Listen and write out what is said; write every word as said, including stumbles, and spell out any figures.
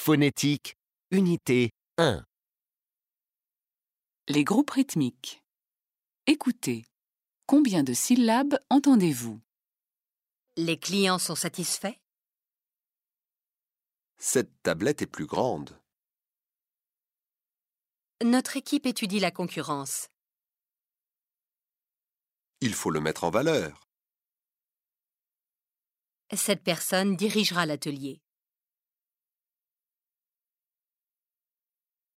Phonétique, unité un. Les groupes rythmiques. Écoutez. Combien de syllabes entendez-vous? Les clients sont satisfaits? Cette tablette est plus grande. Notre équipe étudie la concurrence. Il faut le mettre en valeur. Cette personne dirigera l'atelier.